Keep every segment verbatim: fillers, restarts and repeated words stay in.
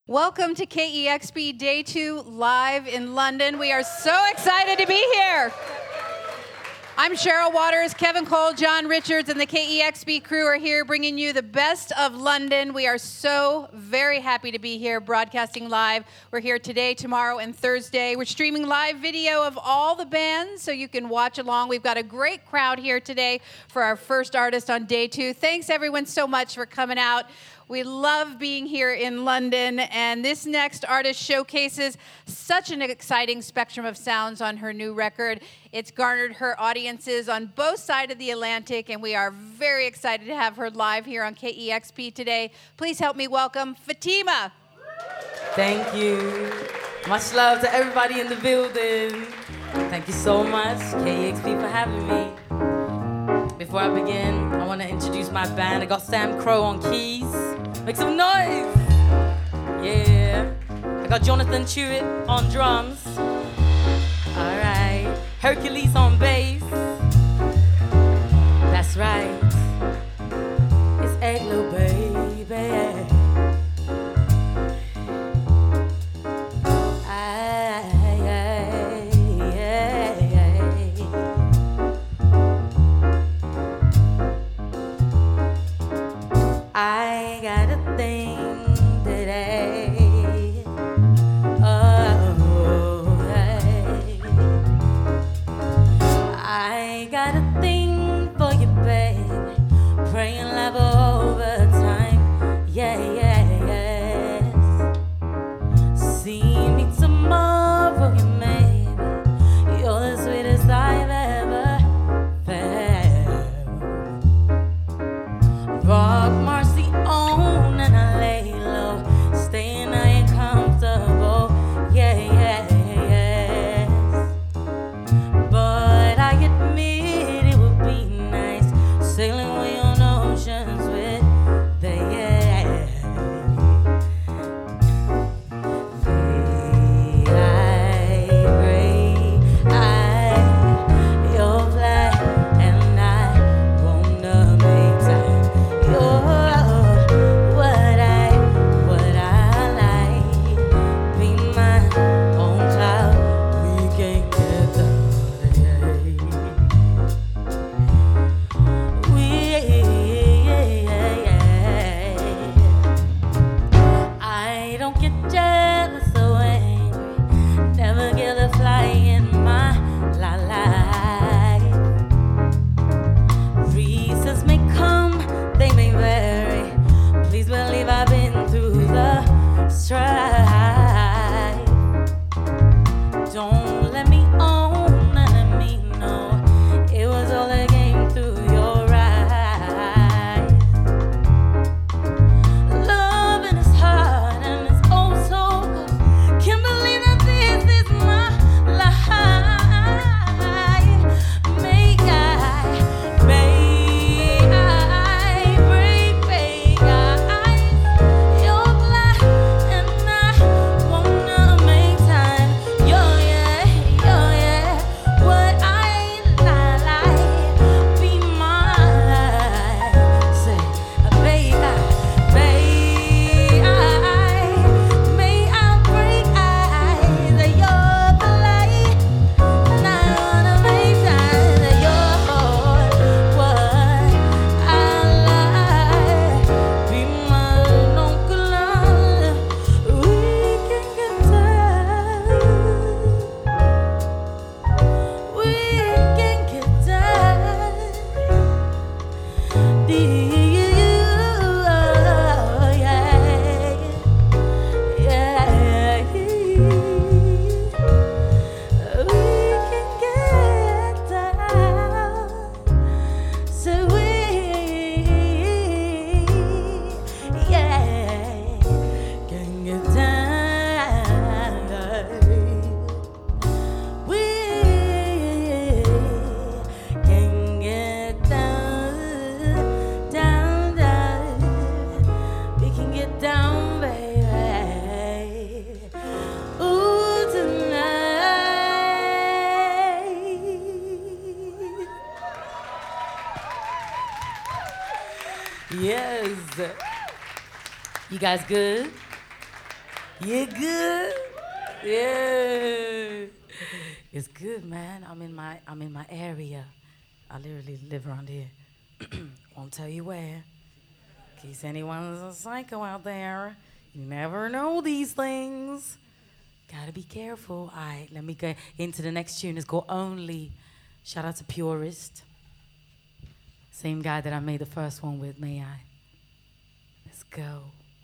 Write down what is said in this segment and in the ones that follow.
Welcome to K E X P Day two live in London. We are so excited to be here. I'm Cheryl Waters, Kevin Cole, John Richards, and the K E X P crew are here bringing you the best of London. We are so very happy to be here broadcasting live. We're here today, tomorrow, and Thursday. We're streaming live video of all the bands so you can watch along. We've got a great crowd here today for our first artist on day two. Thanks everyone so much for coming out. We love being here in London, and this next artist showcases such an exciting spectrum of sounds on her new record. It's garnered her audiences on both sides of the Atlantic, and we are very excited to have her live here on K E X P today. Please help me welcome Fatima. Thank you. Much love to everybody in the building. Thank you so much, K E X P, for having me. Before I begin, I want to introduce my band. I got Sam Crow on keys. Make some noise! Yeah. I got Jonathan Chewett on drums. Alright. Hercules on bass. That's right. It's Eglo, baby. I got a thing today. Oh, hey. I got a thing for you, baby. Praying love over time. Yeah, yeah, yes. See me tomorrow, you maybe. You're the sweetest I've ever felt. Rock Marcy on and I lay low, staying I ain't comfortable, yeah, yeah, yes. But I admit it would be nice sailing away on oceans with the yeah. I pray I you'll fly and I wanna make time. Don't let me own, let me know it was all a game through your eyes. Loving is hard and it's oh so good. Can't believe that this is my life. May I, may I break, may I, you're black and I wanna make time. You're yes. You guys good? You good? Yeah. It's good, man. I'm in my I'm in my area. I literally live around here. Won't tell you where. In case anyone's a psycho out there. You never know these things. Gotta be careful. All right, let me go into the next tune. It's called Only. Shout out to Purist. Same guy that I made the first one with, may I? Let's go.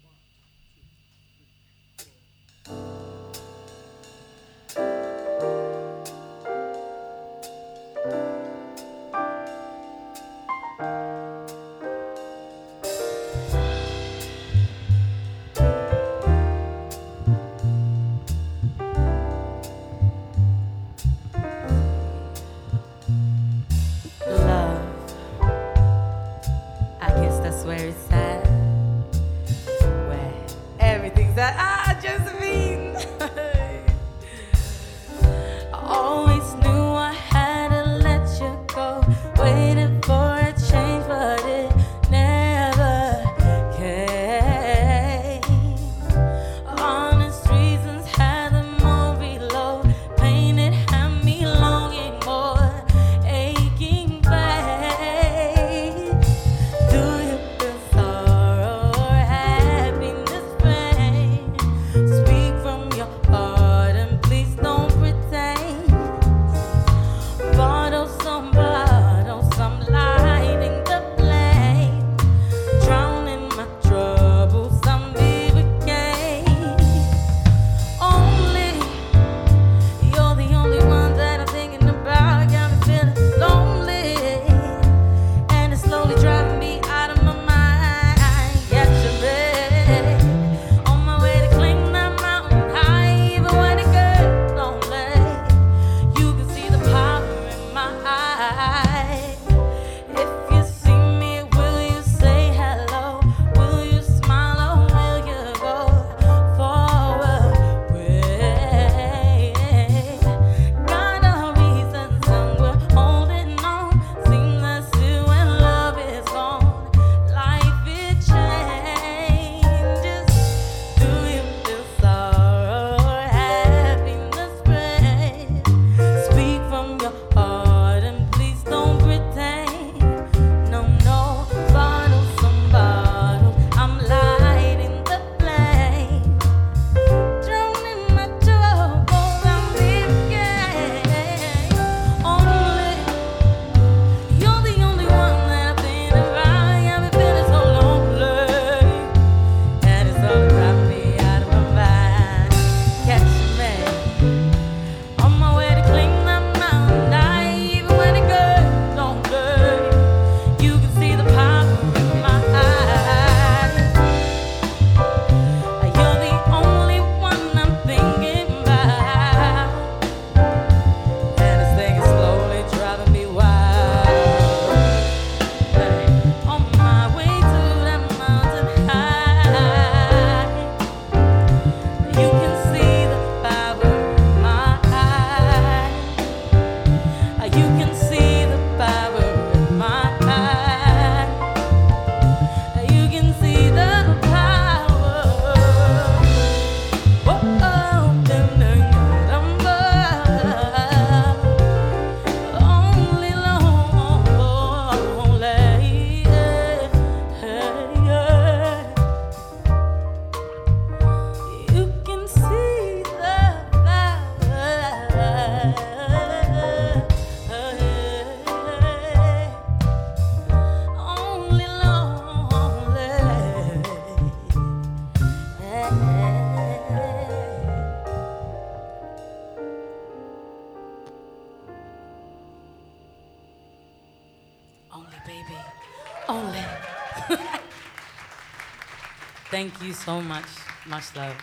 Thank you so much. Much love.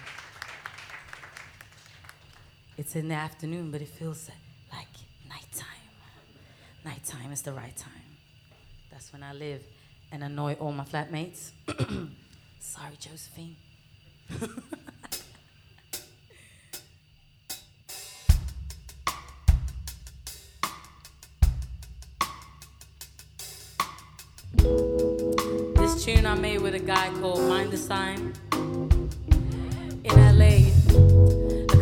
It's in the afternoon, but it feels like nighttime. Nighttime is the right time. That's when I live and annoy all my flatmates. Sorry, Josephine. This tune I made with a guy called Mind the Sign in L A.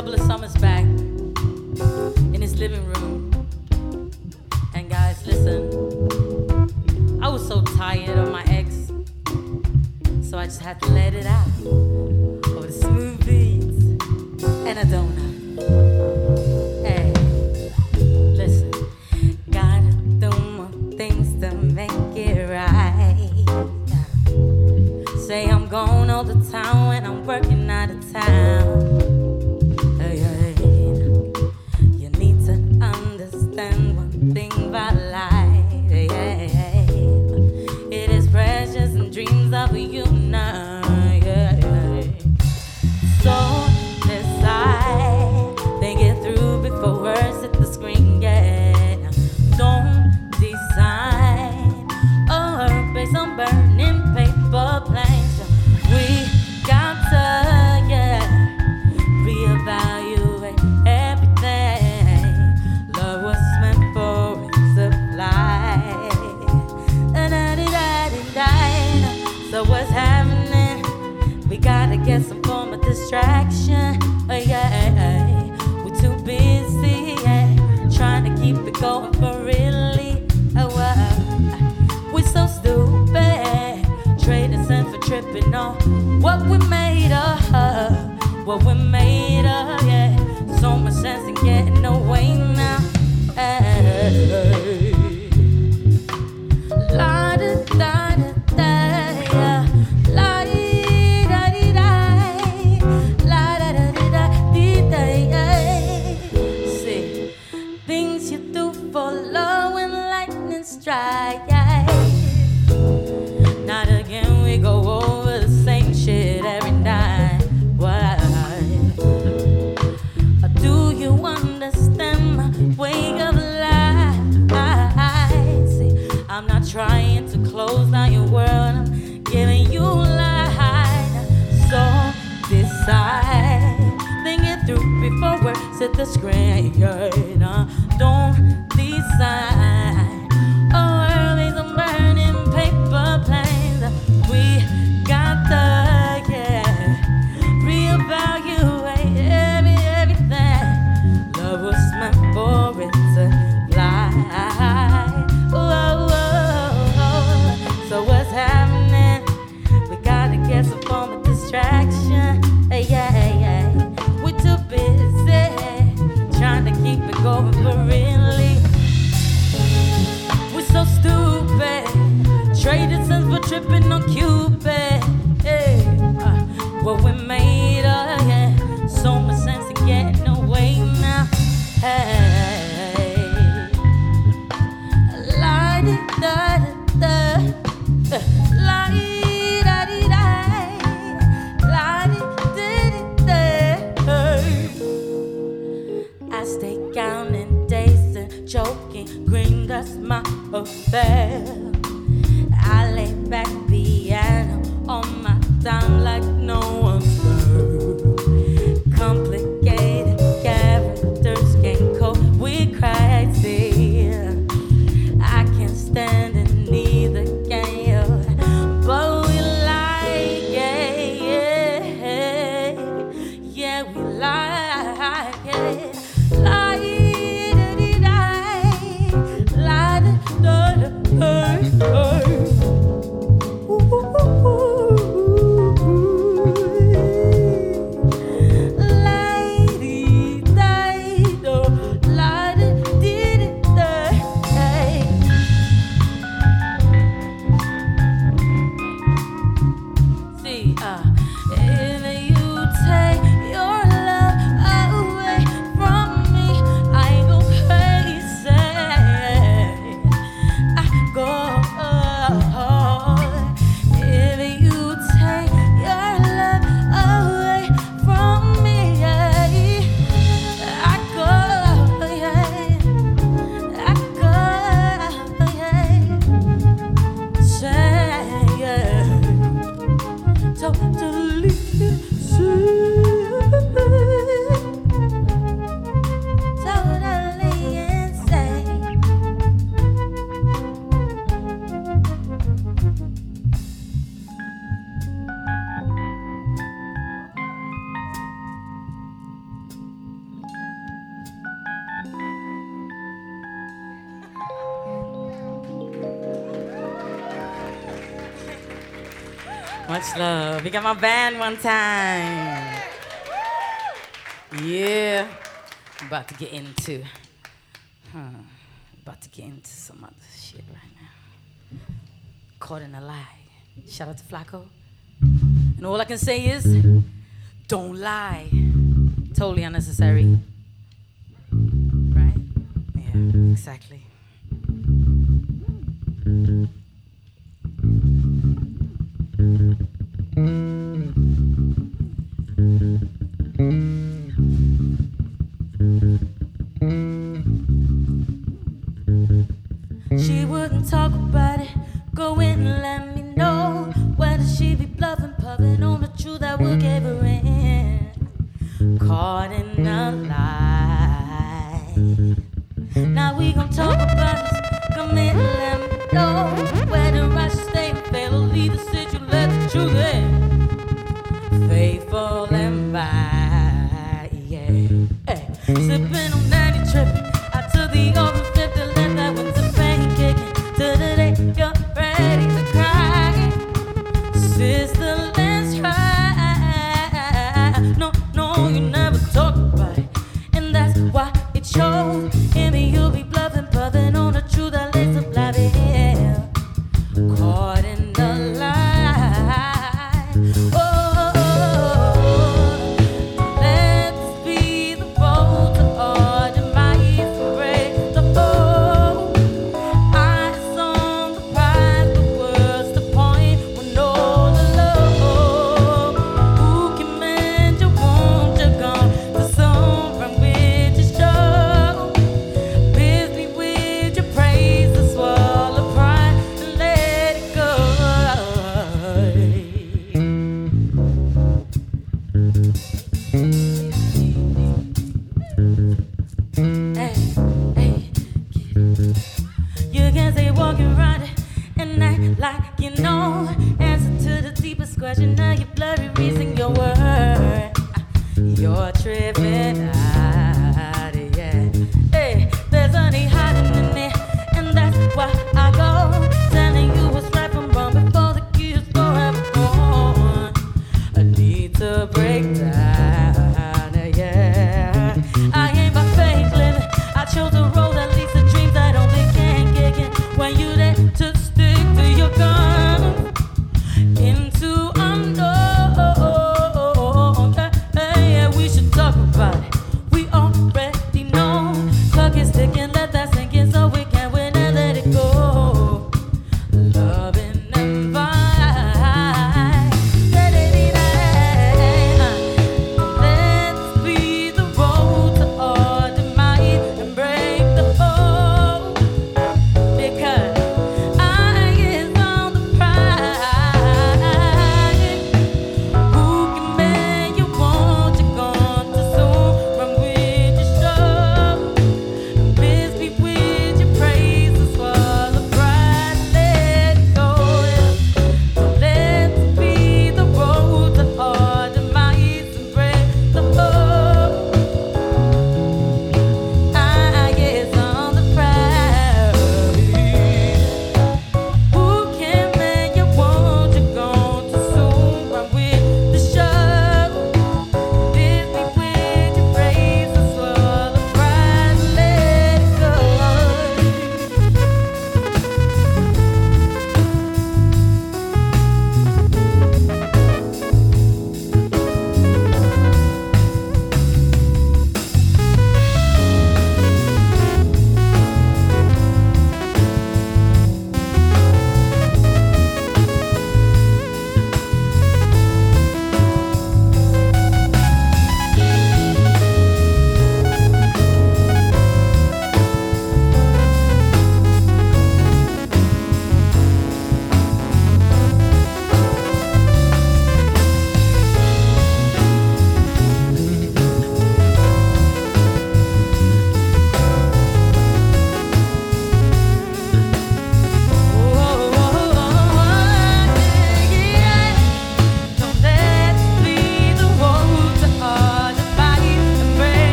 couple of summers back in his living room. And guys, listen, I was so tired of my ex, so I just had to let it out over the smooth beats and a donut. Hey, listen, gotta do more things to make it right. Say I'm gone all the time when I'm working out of town. Hey, hey, you need to understand one thing about life. Hey, hey, hey. It is precious and dreams of you now. Yeah, yeah. So decide, think it through before words hit the screen. Yeah, don't decide or based on burning paper planes. We got to, yeah, reevaluate everything. Love was meant for us to fly. So what's happening? We gotta get some form of distraction. Oh yeah, we're too busy, yeah, trying to keep it going for really. Oh, uh, we're so stupid, trading sense for tripping on what we made of, what we made of, yeah. So much sense in getting away now. Hey. La da da da da, yeah. La dee da dee da, la da da da da dee da, yeah. See, things you do for love when lightning strike, yeah. Not again, we go over the same shit every night. Why? Do you understand my way of life? See, I'm not trying to close down your world, I'm giving you light. So decide, think it through before words hit the screen. Uh, don't decide, always I'm burning paper planes. We got the, yeah, reevaluate every, everything. Love was meant for it to fly. Whoa, whoa. So what's happening? We gotta get some form of distraction. Hey, yeah, yeah. We're too busy trying to keep it going for really. We're so stupid, trading sense for tripping on Cupid. Hey, uh, what we made of, yeah. So much sense in getting away now. Hey, la di da da da, la di da di da, la di da di da. I stay counting days and joking, green, that's my affair. I lay back piano on my time like no one's heard. Complicated characters can't cope with crazy. I can't stand it, neither can you. But we like it, yeah, yeah, we like it. See, uh, if you take your love Much love. We got my band one time. Yeah. About to get into, huh, about to get into some other shit right now. Caught in a lie. Shout out to Flacco. And all I can say is, don't lie. Totally unnecessary. Right? Yeah, exactly. She wouldn't talk about it. Go in and let me know. Whether she be bluffing, puffing on the truth I will give her in. Caught in a lie. Now we gon' talk about this. Come in and let me know. Whether I should stay or fail or leave the city, let the truth in. Faithful and by, yeah. Hey. Sipping on ninety tripping. I took the over fifty, left that with the pain kicking. To the day you're ready to cry. Sister, let's try. No, no, you never talk about it. And that's why it shows. In me, you'll be bluffing, puffing on the truth that lays up live here. Caught in the lie. Oh, oh, oh. Let's be the bold to order my break the bow. Eyes on the prize, but what's the point when all alone? Who can mend your wound? You're gone to some from which you show. Busy with your praise to swallow pride and let it go. Hey, hey, you can say walking around it and act like you know. Answer to the deepest question of your bloody reason, your word. You're tripping out, yeah. Hey, there's honey hiding in there, and that's why I go telling you what's right from wrong before the kids go have gone. I need to break down.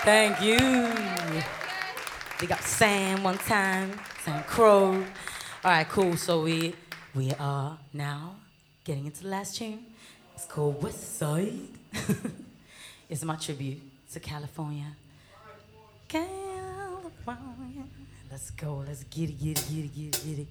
Thank you. We got Sam one time, Sam Crow. All right, cool. So we we are now getting into the last tune. It's called West Side. It's my tribute to California. California. Let's go. Let's get it, get it, get it, get it, get it.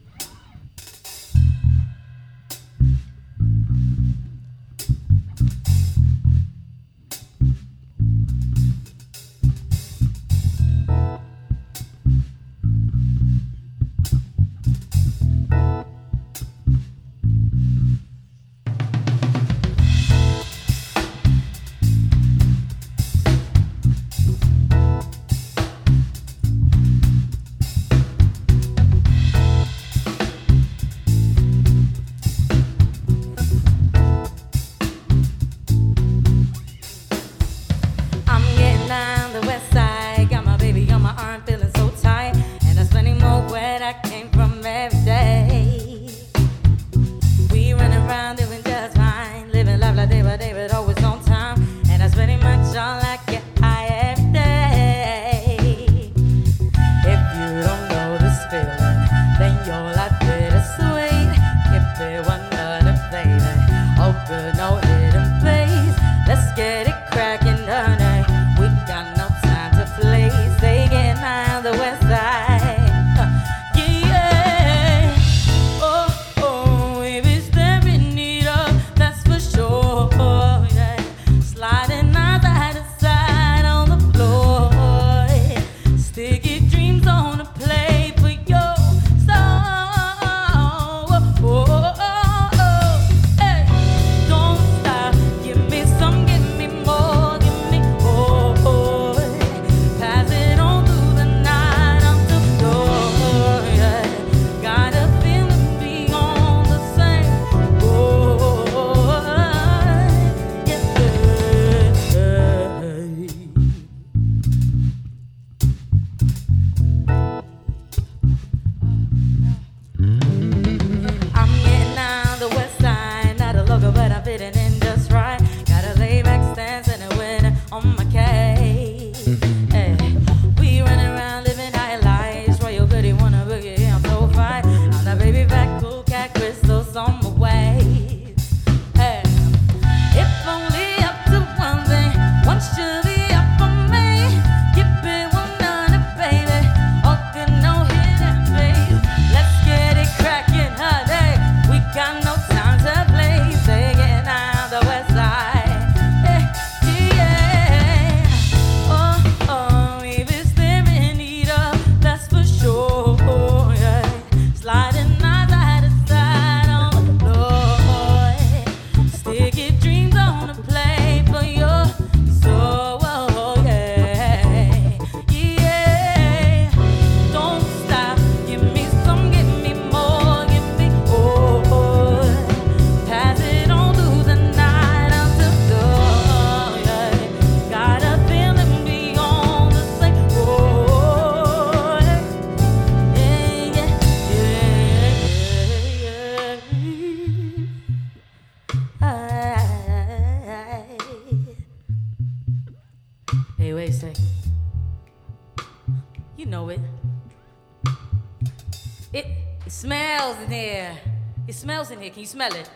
Can you smell it?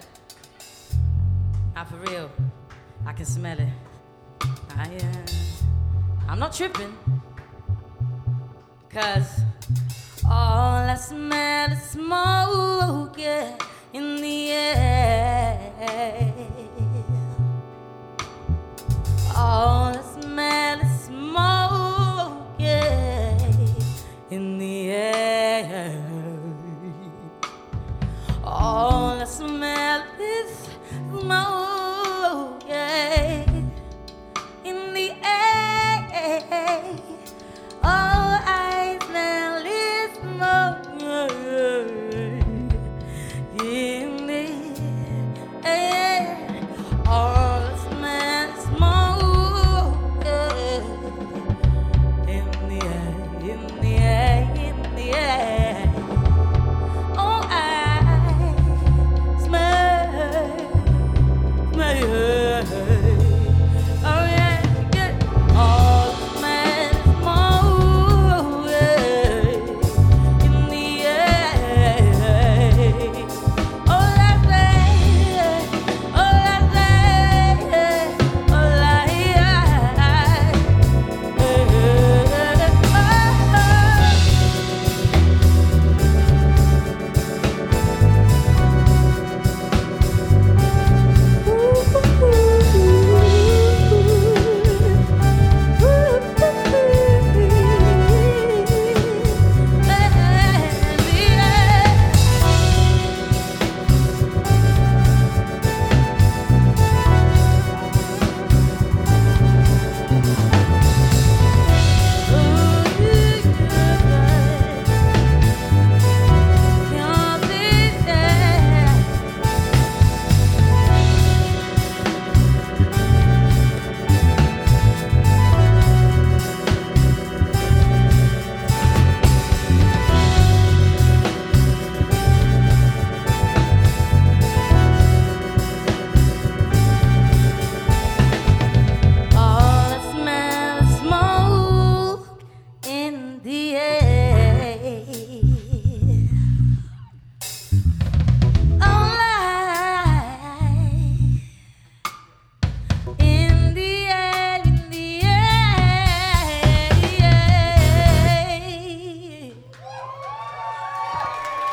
Not for real. I can smell it. I, uh, I'm not tripping. Cause all I smell is smoke, yeah, in the air. All I smell is smoke, yeah, in the air. All I smell is smoke, yeah, in the air. All I smell is smoke, yeah, in the air. All I smell is smoke.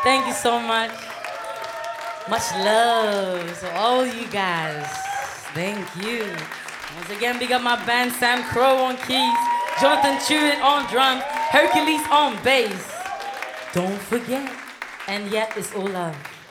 Thank you so much. Much love to all you guys. Thank you. Once again, big up my band, Sam Crow on keys, Jonathan Chewett on drums, Hercules on bass. Don't forget, and yet it's all love.